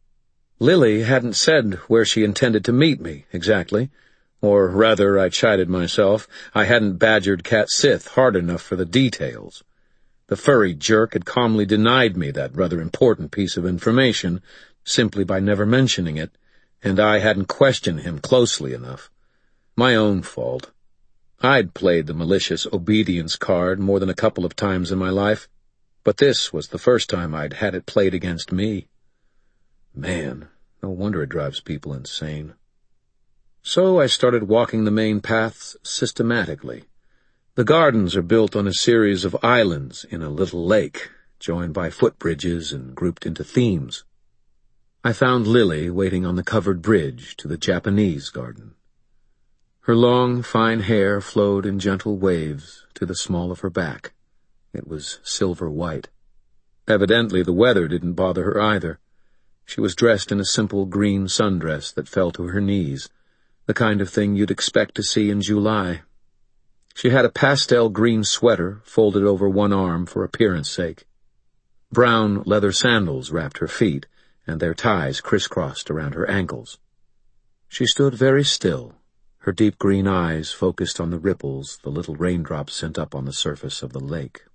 Lily hadn't said where she intended to meet me, exactly. Or rather, I chided myself, I hadn't badgered Cat Sith hard enough for the details. The furry jerk had calmly denied me that rather important piece of information, simply by never mentioning it, and I hadn't questioned him closely enough. My own fault. I'd played the malicious obedience card more than a couple of times in my life, but this was the first time I'd had it played against me. Man, no wonder it drives people insane. So I started walking the main paths systematically. The gardens are built on a series of islands in a little lake, joined by footbridges and grouped into themes. I found Lily waiting on the covered bridge to the Japanese garden. Her long, fine hair flowed in gentle waves to the small of her back. It was silver white. Evidently the weather didn't bother her either. She was dressed in a simple green sundress that fell to her knees, the kind of thing you'd expect to see in July. She had a pastel green sweater folded over one arm for appearance sake. Brown leather sandals wrapped her feet, and their ties crisscrossed around her ankles. She stood very still, her deep green eyes focused on the ripples the little raindrops sent up on the surface of the lake.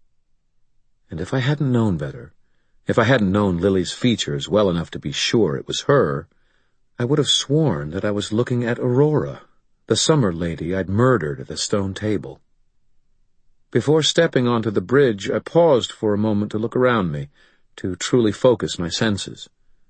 And if I hadn't known better, if I hadn't known Lily's features well enough to be sure it was her, I would have sworn that I was looking at Aurora, the summer lady I'd murdered at the stone table. Before stepping onto the bridge, I paused for a moment to look around me, to truly focus my senses.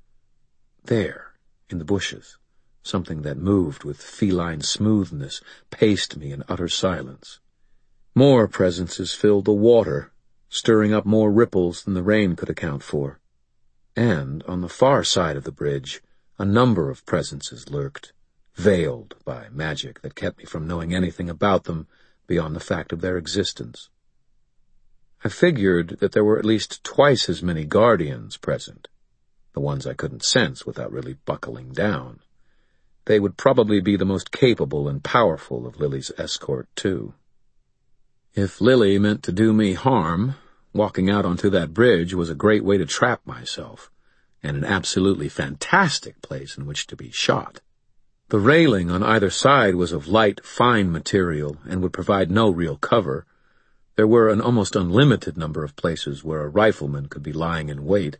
There, in the bushes, something that moved with feline smoothness paced me in utter silence. More presences filled the water, stirring up more ripples than the rain could account for. And on the far side of the bridge, a number of presences lurked, veiled by magic that kept me from knowing anything about them beyond the fact of their existence. I figured that there were at least twice as many guardians present, the ones I couldn't sense without really buckling down. They would probably be the most capable and powerful of Lily's escort, too. If Lily meant to do me harm, walking out onto that bridge was a great way to trap myself, and an absolutely fantastic place in which to be shot. The railing on either side was of light, fine material and would provide no real cover. There were an almost unlimited number of places where a rifleman could be lying in wait.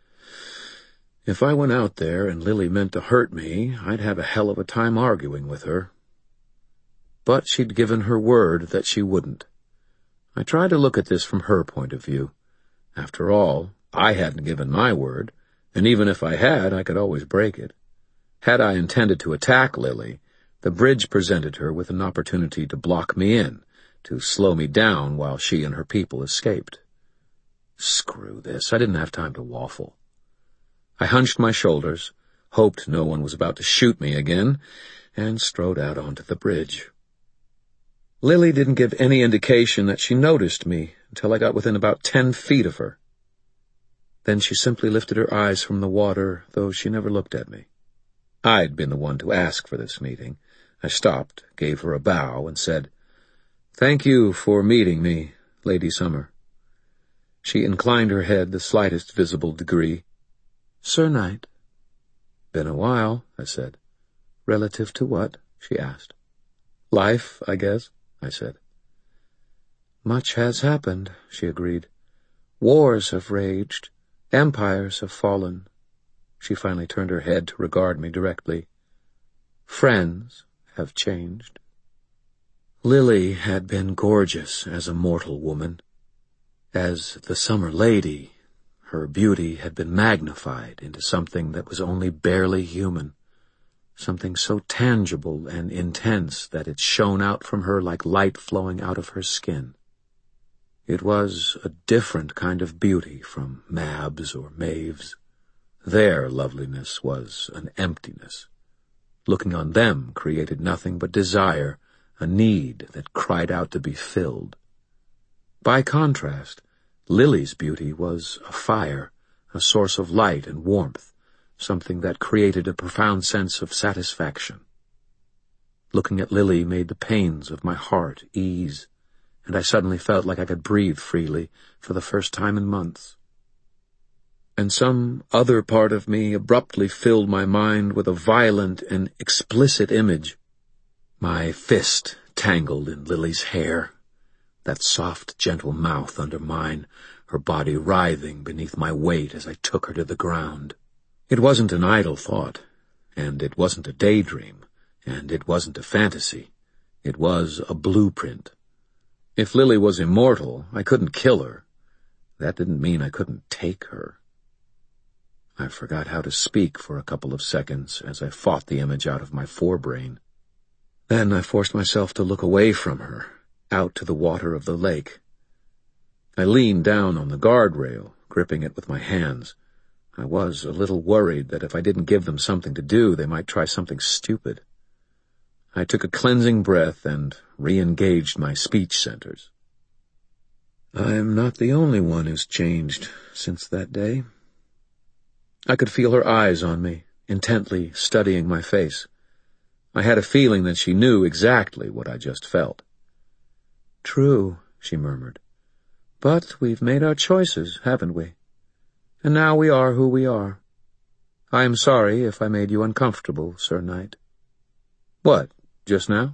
If I went out there and Lily meant to hurt me, I'd have a hell of a time arguing with her. But she'd given her word that she wouldn't. I tried to look at this from her point of view. After all, I hadn't given my word, and even if I had, I could always break it. Had I intended to attack Lily, the bridge presented her with an opportunity to block me in, to slow me down while she and her people escaped. Screw this, I didn't have time to waffle. I hunched my shoulders, hoped no one was about to shoot me again, and strode out onto the bridge. Lily didn't give any indication that she noticed me until I got within about 10 feet of her. Then she simply lifted her eyes from the water, though she never looked at me. I'd been the one to ask for this meeting. I stopped, gave her a bow, and said, Thank you for meeting me, Lady Summer. She inclined her head the slightest visible degree. Sir Knight. Been a while, I said. Relative to what? She asked. Life, I guess, I said. Much has happened, she agreed. Wars have raged. Empires have fallen. She finally turned her head to regard me directly. Friends have changed. Lily had been gorgeous as a mortal woman. As the Summer Lady, her beauty had been magnified into something that was only barely human, something so tangible and intense that it shone out from her like light flowing out of her skin. It was a different kind of beauty from Mab's or Maeve's. Their loveliness was an emptiness. Looking on them created nothing but desire, a need that cried out to be filled. By contrast, Lily's beauty was a fire, a source of light and warmth, something that created a profound sense of satisfaction. Looking at Lily made the pains of my heart ease, and I suddenly felt like I could breathe freely for the first time in months. And some other part of me abruptly filled my mind with a violent and explicit image. My fist tangled in Lily's hair, that soft, gentle mouth under mine, her body writhing beneath my weight as I took her to the ground. It wasn't an idle thought, and it wasn't a daydream, and it wasn't a fantasy. It was a blueprint. If Lily was immortal, I couldn't kill her. That didn't mean I couldn't take her. I forgot how to speak for a couple of seconds as I fought the image out of my forebrain. Then I forced myself to look away from her, out to the water of the lake. I leaned down on the guardrail, gripping it with my hands. I was a little worried that if I didn't give them something to do, they might try something stupid. I took a cleansing breath and re-engaged my speech centers. I'm not the only one who's changed since that day. I could feel her eyes on me, intently studying my face. I had a feeling that she knew exactly what I just felt. True, she murmured. But we've made our choices, haven't we? And now we are who we are. I am sorry if I made you uncomfortable, Sir Knight. What, just now?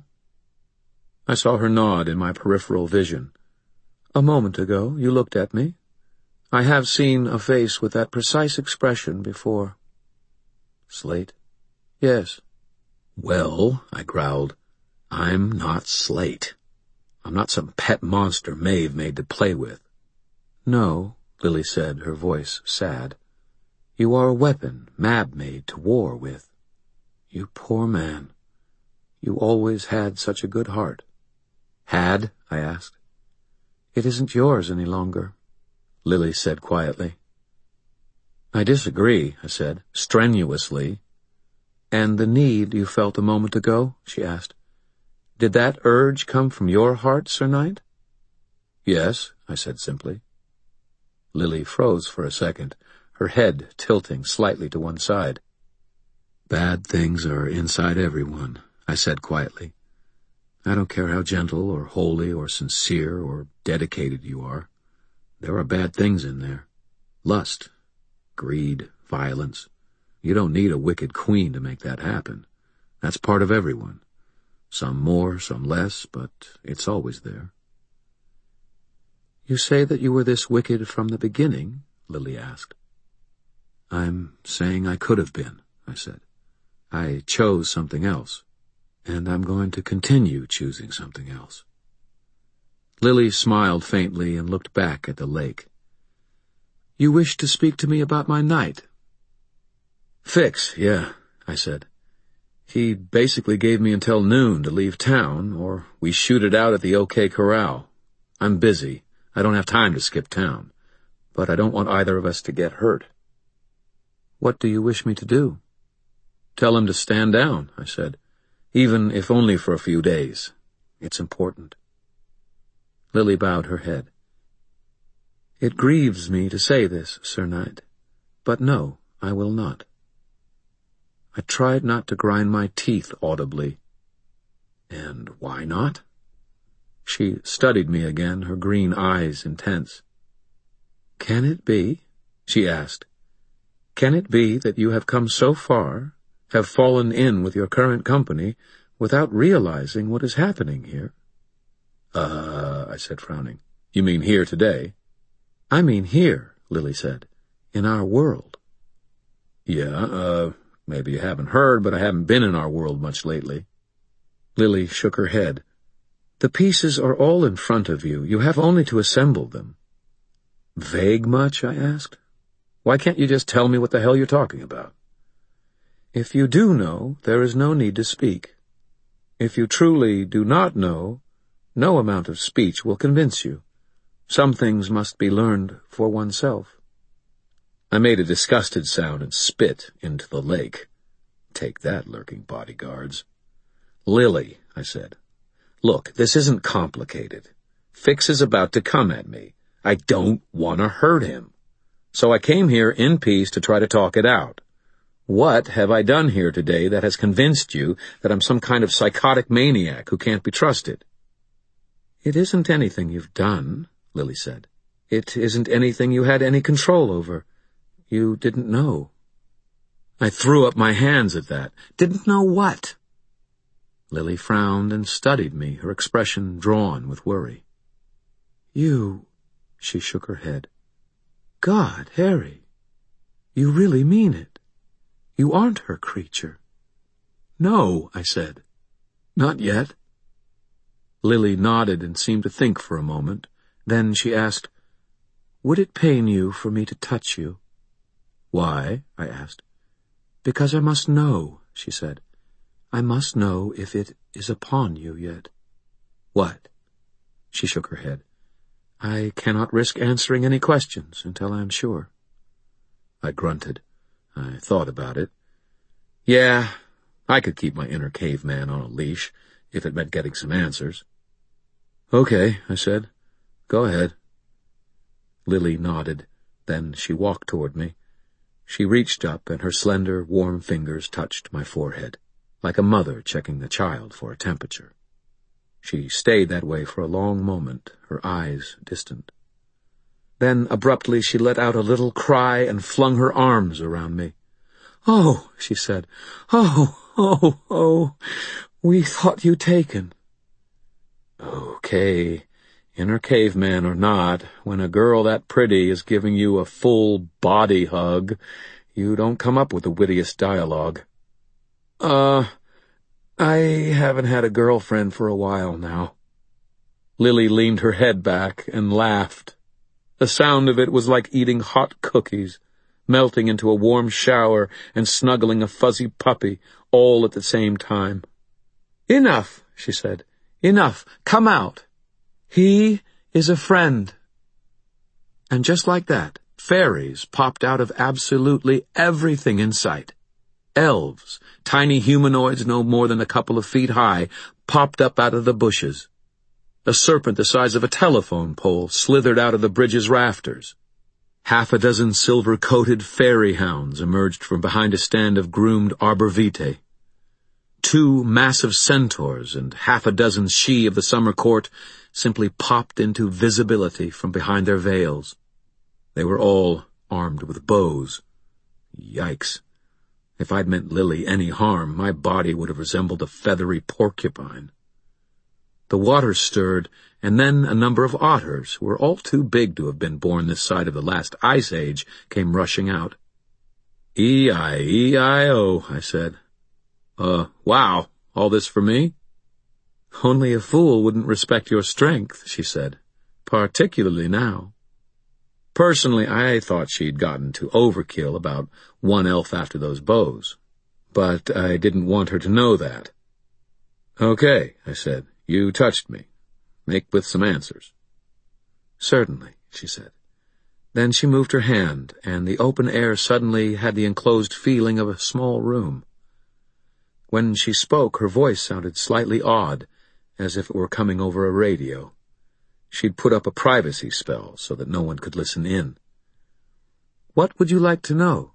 I saw her nod in my peripheral vision. A moment ago, you looked at me. I have seen a face with that precise expression before. Slate? Yes. Well, I growled, I'm not Slate. I'm not some pet monster Maeve made to play with. No, Lily said, her voice sad. You are a weapon Mab made to war with. You poor man. You always had such a good heart. Had? I asked. It isn't yours any longer, Lily said quietly. I disagree, I said, strenuously. And the need you felt a moment ago? She asked. Did that urge come from your heart, Sir Knight? Yes, I said simply. Lily froze for a second, her head tilting slightly to one side. Bad things are inside everyone, I said quietly. I don't care how gentle or holy or sincere or dedicated you are. There are bad things in there. Lust, greed, violence. You don't need a wicked queen to make that happen. That's part of everyone. Some more, some less, but it's always there. You say that you were this wicked from the beginning? Lily asked. I'm saying I could have been, I said. I chose something else, and I'm going to continue choosing something else. Lily smiled faintly and looked back at the lake. You wish to speak to me about my knight? Fix, yeah, I said. He basically gave me until noon to leave town, or we shoot it out at the OK Corral. I'm busy. I don't have time to skip town. But I don't want either of us to get hurt. What do you wish me to do? Tell him to stand down, I said. Even if only for a few days. It's important. Lily bowed her head. It grieves me to say this, Sir Knight, but no, I will not. I tried not to grind my teeth audibly. And why not? She studied me again, her green eyes intense. "Can it be?" she asked. "Can it be that you have come so far, have fallen in with your current company, without realizing what is happening here?" I said, frowning. "You mean here today?" "I mean here," Lily said, "in our world." "Yeah, maybe you haven't heard, but I haven't been in our world much lately." Lily shook her head. "The pieces are all in front of you. You have only to assemble them." "Vague much?" I asked. "Why can't you just tell me what the hell you're talking about?" "If you do know, there is no need to speak. If you truly do not know, no amount of speech will convince you. Some things must be learned for oneself." I made a disgusted sound and spit into the lake. Take that, lurking bodyguards. "Lily," I said, "look, this isn't complicated. Fix is about to come at me. I don't want to hurt him. So I came here in peace to try to talk it out. What have I done here today that has convinced you that I'm some kind of psychotic maniac who can't be trusted?" "It isn't anything you've done," Lily said. "It isn't anything you had any control over. You didn't know." I threw up my hands at that. "Didn't know what?" Lily frowned and studied me, her expression drawn with worry. "You—" she shook her head. "God, Harry, you really mean it. You aren't her creature." "No," I said. "Not yet." Lily nodded and seemed to think for a moment. Then she asked, "Would it pain you for me to touch you?" "Why?" I asked. "Because I must know," she said. "I must know if it is upon you yet." "What?" She shook her head. "I cannot risk answering any questions until I am sure." I grunted. I thought about it. Yeah, I could keep my inner caveman on a leash, if it meant getting some answers. "Okay," I said. "Go ahead." Lily nodded. Then she walked toward me. She reached up, and her slender, warm fingers touched my forehead, like a mother checking the child for a temperature. She stayed that way for a long moment, her eyes distant. Then, abruptly, she let out a little cry and flung her arms around me. "Oh," she said. Oh, we thought you taken." "Okay, inner caveman or not, when a girl that pretty is giving you a full body hug, you don't come up with the wittiest dialogue." I haven't had a girlfriend for a while now." Lily leaned her head back and laughed. The sound of it was like eating hot cookies, melting into a warm shower and snuggling a fuzzy puppy, all at the same time. "Enough," she said. "Enough. Come out. He is a friend." And just like that, fairies popped out of absolutely everything in sight. Elves, tiny humanoids no more than a couple of feet high, popped up out of the bushes. A serpent the size of a telephone pole slithered out of the bridge's rafters. Half a dozen silver-coated fairy hounds emerged from behind a stand of groomed arbor vitae. 2 massive centaurs and half a dozen she of the summer court simply popped into visibility from behind their veils. They were all armed with bows. Yikes. If I'd meant Lily any harm, my body would have resembled a feathery porcupine. The water stirred, and then a number of otters, who were all too big to have been born this side of the last ice age, came rushing out. "E-I-E-I-O," I said. Wow, all this for me?" "Only a fool wouldn't respect your strength," she said, "particularly now." Personally, I thought she'd gotten to overkill about 1 elf after those bows, but I didn't want her to know that. "Okay," I said, "you touched me. Make with some answers." "Certainly," she said. Then she moved her hand, and the open air suddenly had the enclosed feeling of a small room. When she spoke, her voice sounded slightly odd, as if it were coming over a radio. She'd put up a privacy spell so that no one could listen in. "What would you like to know?"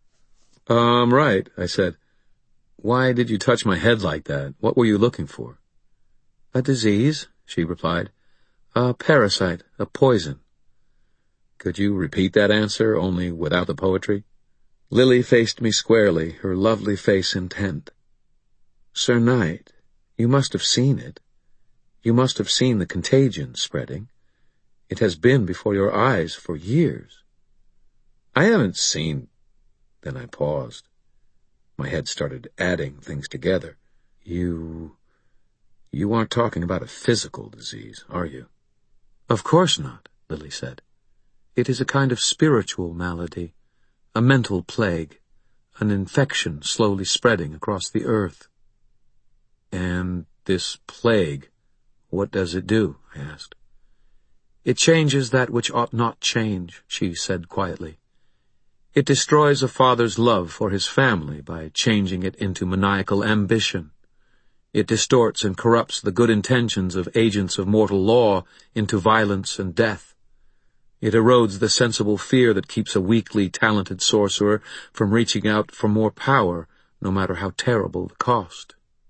Right," I said. "Why did you touch my head like that? What were you looking for?" "A disease," she replied. A parasite, a poison. Could you repeat that answer, only without the poetry? Lily faced me squarely, her lovely face intent. Sir Knight, you must have seen it. You must have seen the contagion spreading. It has been before your eyes for years. I haven't seen... Then I paused. My head started adding things together. You aren't talking about a physical disease, are you? Of course not, Lily said. It is a kind of spiritual malady, a mental plague, an infection slowly spreading across the earth. And this plague, what does it do? I asked. It changes that which ought not change, she said quietly. It destroys a father's love for his family by changing it into maniacal ambition. It distorts and corrupts the good intentions of agents of mortal law into violence and death. It erodes the sensible fear that keeps a weakly talented sorcerer from reaching out for more power, no matter how terrible the cost.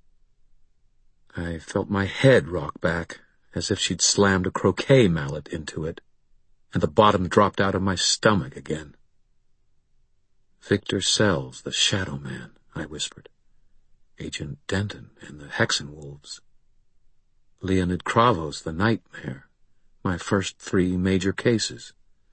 I felt my head rock back, as if she'd slammed a croquet mallet into it, and the bottom dropped out of my stomach again. Victor Sells, the Shadow Man, I whispered. Agent Denton and the Hexenwolves. Leonid Kravos, the Nightmare. My first 3 major cases.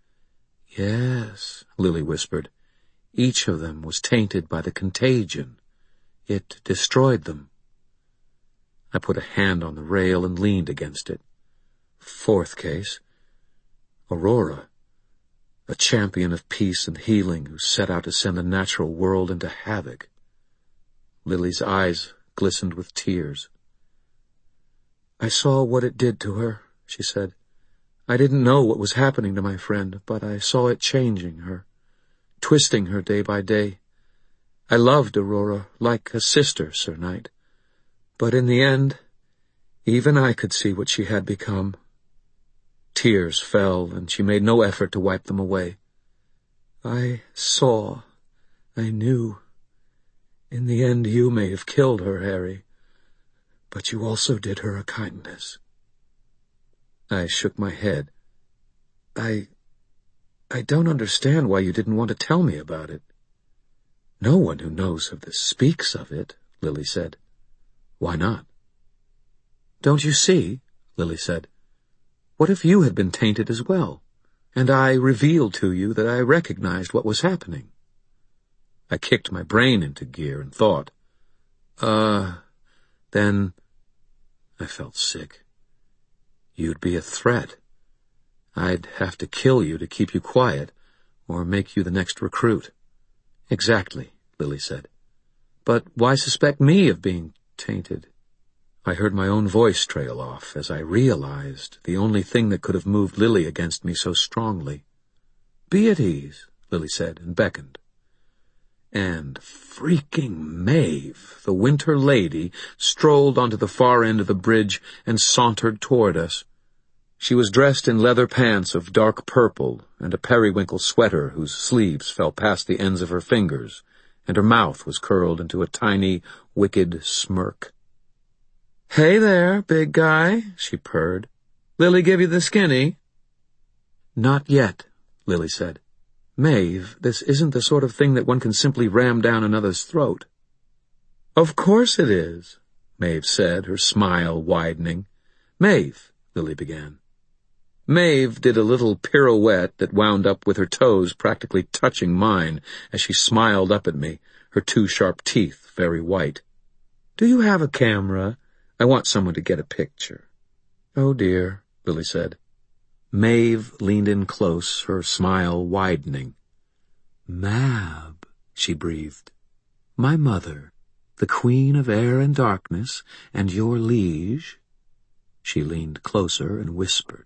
Yes, Lily whispered. Each of them was tainted by the contagion. It destroyed them. I put a hand on the rail and leaned against it. 4th case. Aurora. A champion of peace and healing who set out to send the natural world into havoc. Lily's eyes glistened with tears. I saw what it did to her, she said. I didn't know what was happening to my friend, but I saw it changing her, twisting her day by day. I loved Aurora like a sister, Sir Knight. But in the end, even I could see what she had become. Tears fell, and she made no effort to wipe them away. I saw. I knew. In the end, you may have killed her, Harry, but you also did her a kindness. I shook my head. I don't understand why you didn't want to tell me about it. No one who knows of this speaks of it, Lily said. Why not? Don't you see, Lily said. What if you had been tainted as well, and I revealed to you that I recognized what was happening? I kicked my brain into gear and thought. Then I felt sick. You'd be a threat. I'd have to kill you to keep you quiet, or make you the next recruit. Exactly, Lily said. But why suspect me of being tainted? I heard my own voice trail off as I realized the only thing that could have moved Lily against me so strongly. Be at ease, Lily said, and beckoned. And freaking Maeve, the Winter Lady, strolled onto the far end of the bridge and sauntered toward us. She was dressed in leather pants of dark purple and a periwinkle sweater whose sleeves fell past the ends of her fingers, and her mouth was curled into a tiny, wicked smirk. "Hey there, big guy," she purred. "Lily give you the skinny?" "Not yet," Lily said. "Maeve, this isn't the sort of thing that one can simply ram down another's throat." "Of course it is," Maeve said, her smile widening. "Maeve," Lily began. Maeve did a little pirouette that wound up with her toes practically touching mine as she smiled up at me, her 2 sharp teeth very white. "Do you have a camera? I want someone to get a picture." "Oh dear," Lily said. Maeve leaned in close, her smile widening. "Mab," she breathed. "My mother, the queen of air and darkness, and your liege." She leaned closer and whispered.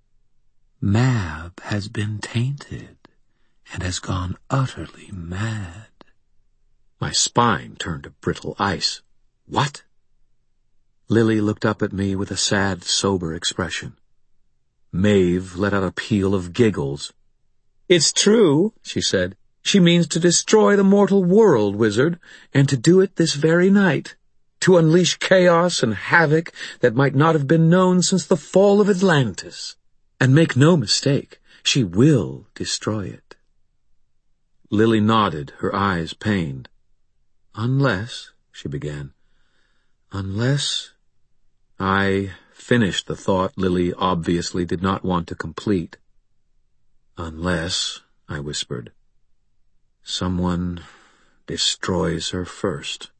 "Mab has been tainted and has gone utterly mad." My spine turned to brittle ice. "What?" Lily looked up at me with a sad, sober expression. Maeve let out a peal of giggles. "It's true," she said. "She means to destroy the mortal world, wizard, and to do it this very night. to unleash chaos and havoc that might not have been known since the fall of Atlantis. And make no mistake, she will destroy it." Lily nodded, her eyes pained. "Unless," she began, "unless—" I finished the thought Lily obviously did not want to complete. "Unless," I whispered, "someone destroys her first."